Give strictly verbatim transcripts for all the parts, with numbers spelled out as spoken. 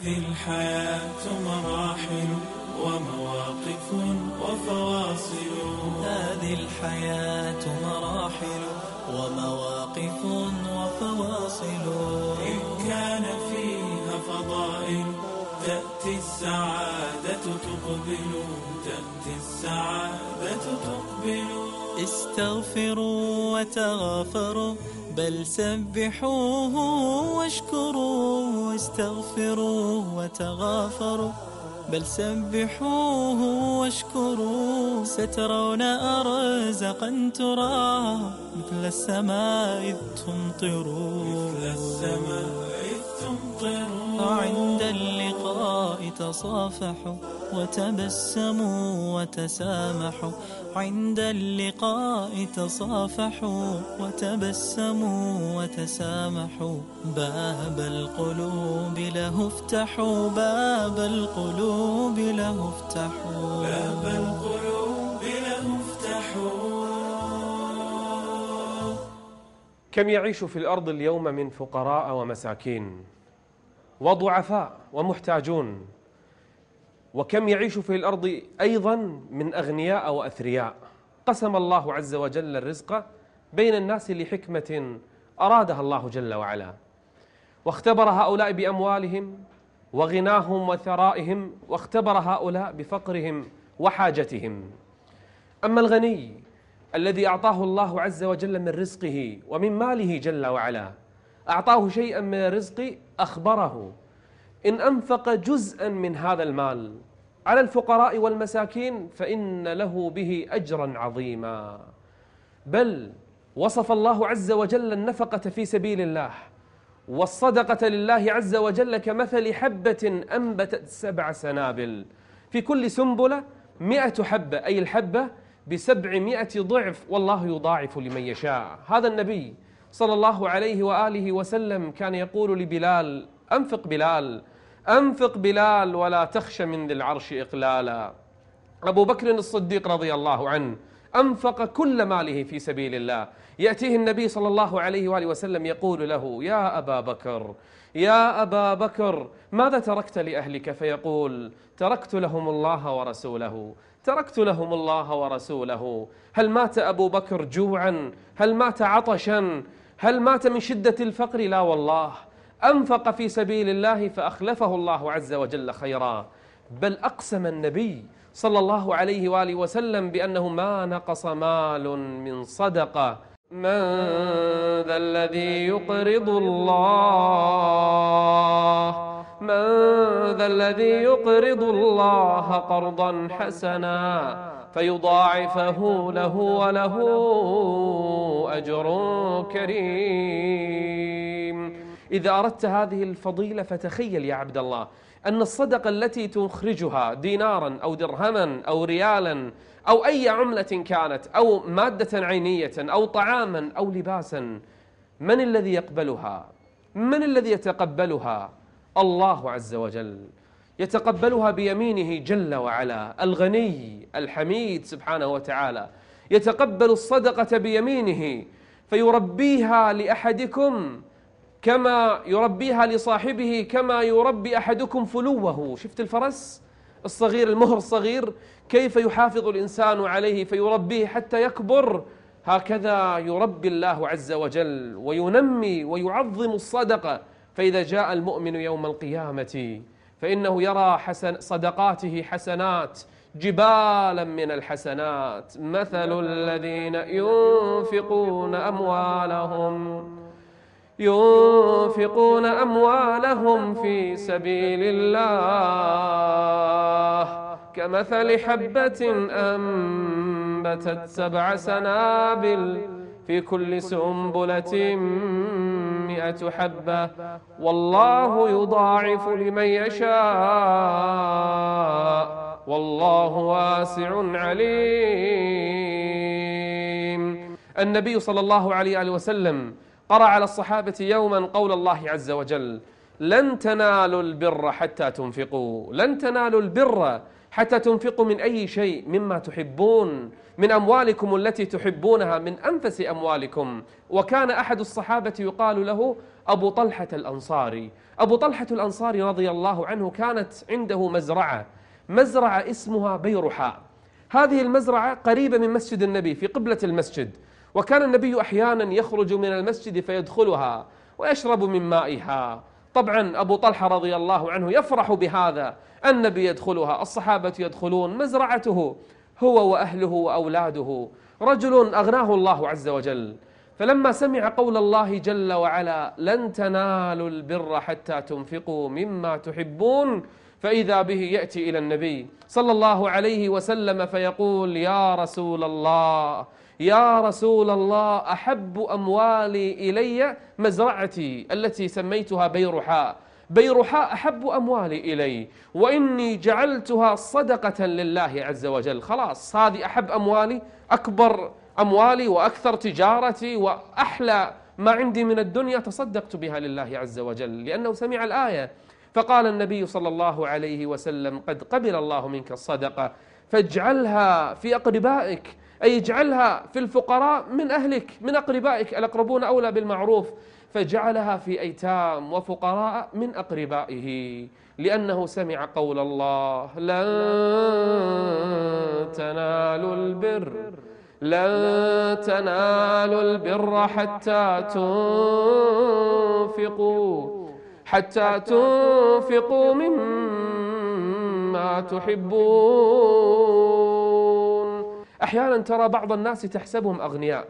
هذه الحياة مراحل ومواقف وفواصل هذه الحياة مراحل ومواقف وفواصل إن كان فيها فضائل تأتي السعادة تقبل تأتي السعادة تقبل استغفروا وتغافروا بل سبحوه واشكروا استغفروا وتغافروا بل سبحوه واشكروا سترون أرزقا ترى مثل السماء إذ تمطر مثل السماء إذ تمطر عند اللقاء تصافحوا وتبسموا وتسامحوا عند اللقاء تصافحوا وتبسموا وتسامحوا باب القلوب له افتحوا باب القلوب له افتحوا باب القلوب له افتحوا. كم يعيش في الأرض اليوم من فقراء ومساكين وضعفاء ومحتاجون، وكم يعيش في الأرض أيضا من أغنياء وأثرياء. قسم الله عز وجل الرزق بين الناس لحكمة أرادها الله جل وعلا، واختبر هؤلاء بأموالهم وغناهم وثرائهم، واختبر هؤلاء بفقرهم وحاجتهم. أما الغني الذي أعطاه الله عز وجل من رزقه ومن ماله جل وعلا، أعطاه شيئا من الرزق أخبره إن أنفق جزءا من هذا المال على الفقراء والمساكين فإن له به أجرا عظيما. بل وصف الله عز وجل النفقة في سبيل الله والصدقة لله عز وجل كمثل حبة أنبتت سبع سنابل في كل سنبلة مئة حبة، أي الحبة بسبعمائة ضعف، والله يضاعف لمن يشاء. هذا النبي صلى الله عليه وآله وسلم كان يقول لبلال: أنفق بلال أنفق بلال ولا تخش من ذي العرش إقلالا. أبو بكر الصديق رضي الله عنه أنفق كل ماله في سبيل الله، يأتيه النبي صلى الله عليه وآله وسلم يقول له: يا أبا بكر يا أبا بكر ماذا تركت لأهلك؟ فيقول: تركت لهم الله ورسوله تركت لهم الله ورسوله. هل مات أبو بكر جوعا؟ هل مات عطشا؟ هل مات من شدة الفقر؟ لا والله، أنفق في سبيل الله فأخلفه الله عز وجل خيرا. بل أقسم النبي صلى الله عليه وآله وسلم بأنه ما نقص مال من صدقة. من ذا الذي يقرض الله من ذا الذي يقرض الله قرضا حسنا فيضاعفه له وله أجر كريم. إذا أردت هذه الفضيلة فتخيل يا عبد الله أن الصدقة التي تخرجها دينارا أو درهما أو ريالا أو أي عملة كانت أو مادة عينية أو طعاما أو لباسا، من الذي يقبلها؟ من الذي يتقبلها؟ الله عز وجل يتقبلها بيمينه جل وعلا. الغني الحميد سبحانه وتعالى يتقبل الصدقة بيمينه فيربيها لأحدكم كما يربيها لصاحبه، كما يربي أحدكم فلوه. شفت الفرس الصغير، المهر الصغير، كيف يحافظ الإنسان عليه فيربيه حتى يكبر؟ هكذا يربي الله عز وجل وينمي ويعظم الصدقة. فإذا جاء المؤمن يوم القيامة فإنه يرى حسن صدقاته حسنات جبالا من الحسنات. مثل الذين ينفقون أموالهم ينفقون أموالهم في سبيل الله كمثل حبة أنبتت سبع سنابل في كل سنبلة مئة حبة والله يضاعف لمن يشاء والله واسع عليم. النبي صلى الله عليه وآله وسلم قرأ على الصحابة يوما قول الله عز وجل: لن تنالوا البر حتى تنفقوا لن تنالوا البر حتى تنفقوا من أي شيء مما تحبون، من أموالكم التي تحبونها، من أنفس أموالكم. وكان أحد الصحابة يقال له أبو طلحة الأنصاري. أبو طلحة الأنصاري رضي الله عنه كانت عنده مزرعة، مزرعة اسمها بيرحاء. هذه المزرعة قريبة من مسجد النبي في قبلة المسجد، وكان النبي أحيانا يخرج من المسجد فيدخلها ويشرب من مائها. طبعا أبو طلحة رضي الله عنه يفرح بهذا، النبي يدخلها، الصحابة يدخلون مزرعته هو وأهله وأولاده. رجل أغناه الله عز وجل، فلما سمع قول الله جل وعلا لن تنالوا البر حتى تنفقوا مما تحبون، فإذا به يأتي إلى النبي صلى الله عليه وسلم فيقول يا رسول الله يا رسول الله أحب أموالي إلي مزرعتي التي سميتها بيرحاء، بيرحاء أحب أموالي إلي، وإني جعلتها صدقة لله عز وجل. خلاص هذه أحب أموالي، أكبر أموالي وأكثر تجارتي وأحلى ما عندي من الدنيا، تصدقت بها لله عز وجل، لأنه سمع الآية. فقال النبي صلى الله عليه وسلم قد قبل الله منك الصدقة فاجعلها في أقربائك، أي اجعلها في الفقراء من أهلك من أقربائك، الأقربون أولى بالمعروف، فجعلها في أيتام وفقراء من أقربائه، لأنه سمع قول الله لن تنالوا البر لن تنالوا البر حتى تنفقوا حتى تنفقوا مما تحبون. أحيانا ترى بعض الناس تحسبهم أغنياء،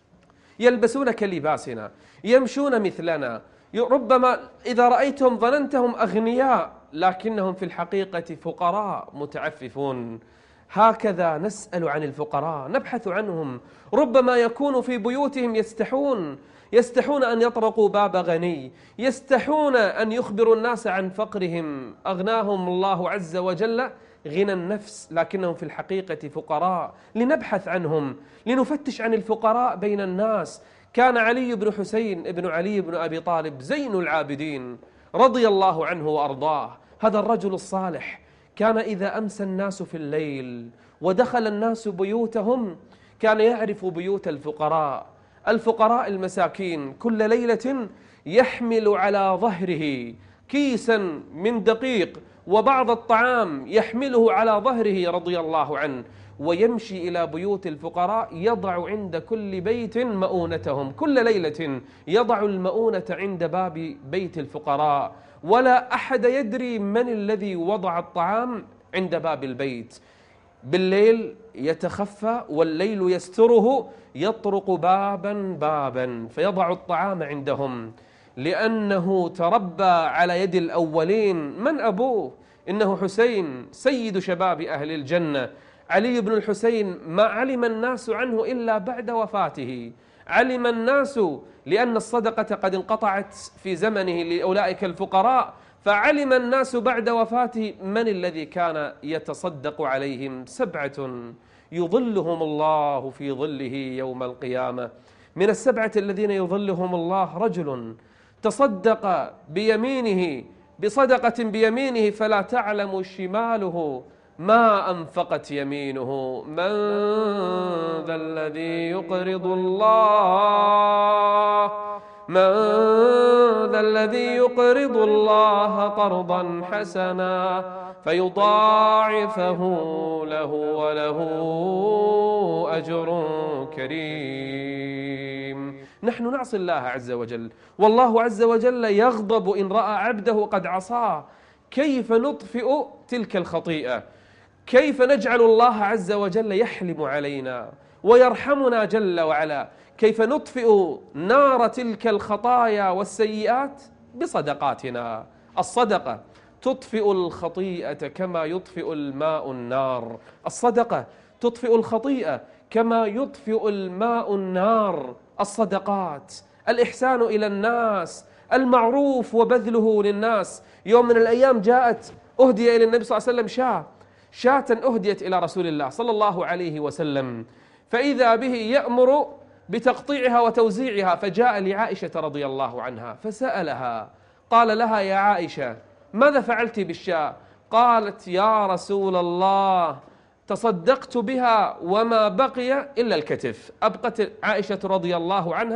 يلبسون كلباسنا، يمشون مثلنا، ربما إذا رأيتهم ظننتهم أغنياء لكنهم في الحقيقة فقراء متعففون. هكذا نسأل عن الفقراء، نبحث عنهم، ربما يكون في بيوتهم يستحون يستحون أن يطرقوا باب غني، يستحون أن يخبروا الناس عن فقرهم، أغناهم الله عز وجل غنى النفس، لكنهم في الحقيقة فقراء. لنبحث عنهم، لنفتش عن الفقراء بين الناس. كان علي بن حسين ابن علي بن أبي طالب زين العابدين رضي الله عنه وأرضاه، هذا الرجل الصالح كان إذا أمسى الناس في الليل ودخل الناس بيوتهم كان يعرف بيوت الفقراء الفقراء المساكين، كل ليلة يحمل على ظهره كيسا من دقيق وبعض الطعام يحمله على ظهره رضي الله عنه، ويمشي إلى بيوت الفقراء يضع عند كل بيت مؤونتهم، كل ليلة يضع المؤونة عند باب بيت الفقراء، ولا أحد يدري من الذي وضع الطعام عند باب البيت. بالليل يتخفى والليل يستره، يطرق بابا بابا فيضع الطعام عندهم، لأنه تربى على يد الأولين. من أبوه؟ إنه حسين سيد شباب أهل الجنة. علي بن الحسين ما علم الناس عنه إلا بعد وفاته، علم الناس لأن الصدقة قد انقطعت في زمنه لأولئك الفقراء، فعلم الناس بعد وفاته من الذي كان يتصدق عليهم. سبعة يظلهم الله في ظله يوم القيامة، من السبعة الذين يظلهم الله رجل تصدق بيمينه بصدقة بيمينه فلا تعلم شماله ما أنفقت يمينه. من ذا الذي يقرض الله من ذا الذي يقرض الله قرضا حسنا فيضاعفه له وله أجر كريم. نحن نعصي الله عز وجل، والله عز وجل يغضب إن رأى عبده قد عصاه. كيف نطفئ تلك الخطيئة؟ كيف نجعل الله عز وجل يحلم علينا ويرحمنا جل وعلا؟ كيف نطفئ نار تلك الخطايا والسيئات؟ بصدقاتنا. الصدقة تطفئ الخطيئة كما يطفئ الماء النار، الصدقة تطفئ الخطيئة كما يطفئ الماء النار. الصدقات، الإحسان إلى الناس، المعروف وبذله للناس. يوم من الأيام جاءت أهدي إلى النبي صلى الله عليه وسلم شاة شاة أهديت إلى رسول الله صلى الله عليه وسلم، فإذا به يأمر بتقطيعها وتوزيعها، فجاء لعائشة رضي الله عنها فسألها، قال لها يا عائشة ماذا فعلت بالشاة؟ قالت يا رسول الله تصدقت بها وما بقي إلا الكتف. أبقت عائشة رضي الله عنها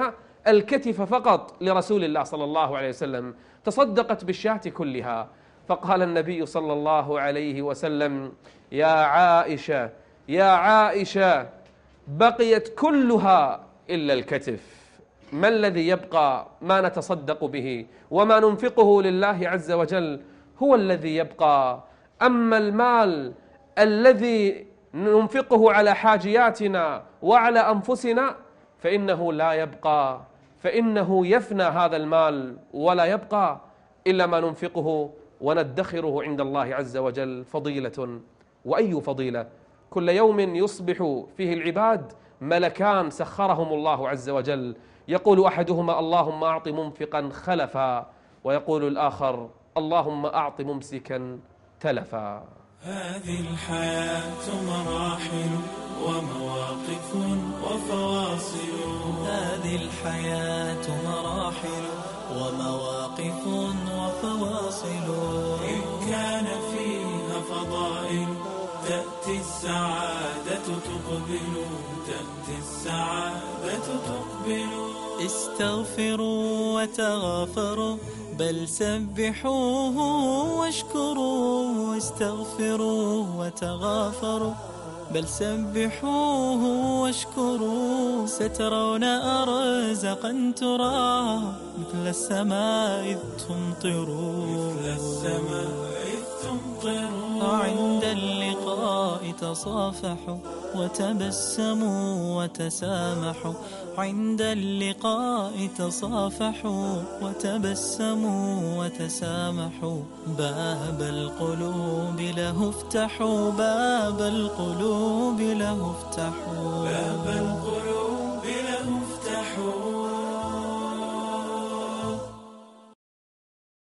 الكتف فقط لرسول الله صلى الله عليه وسلم، تصدقت بالشاة كلها. فقال النبي صلى الله عليه وسلم: يا عائشة يا عائشة بقيت كلها إلا الكتف، ما الذي يبقى؟ ما نتصدق به وما ننفقه لله عز وجل هو الذي يبقى. أما المال الذي ننفقه على حاجياتنا وعلى أنفسنا فإنه لا يبقى، فإنه يفنى هذا المال ولا يبقى إلا ما ننفقه وندخره عند الله عز وجل. فضيلة، وأي فضيلة! كل يوم يصبح فيه العباد ملكان سخرهم الله عز وجل، يقول أحدهما: اللهم أعط منفقا خلفا، ويقول الآخر: اللهم أعط ممسكا تلفا. هذه الحياة مراحل ومواقف وفواصل، هذه الحياة مراحل ومواقف وفواصل، إن كان فيها فضائل تأتي السعادة تقبل، تأتي السعادة تقبل. استغفروا وتغافروا بل سبحوه واشكروا، استغفروا وتغافروا بل سبحوه واشكروا، سترون أرزقا ترى مثل السماء إذ تمطروا، مثل السماء إذ تمطروا. عند اللقاء تصافحوا وتبسموا وتسامحوا، عند اللقاء تصافحوا وتبسموا وتسامحوا، باب القلوب له افتحوا، باب القلوب له افتحوا، باب القلوب له افتحوا.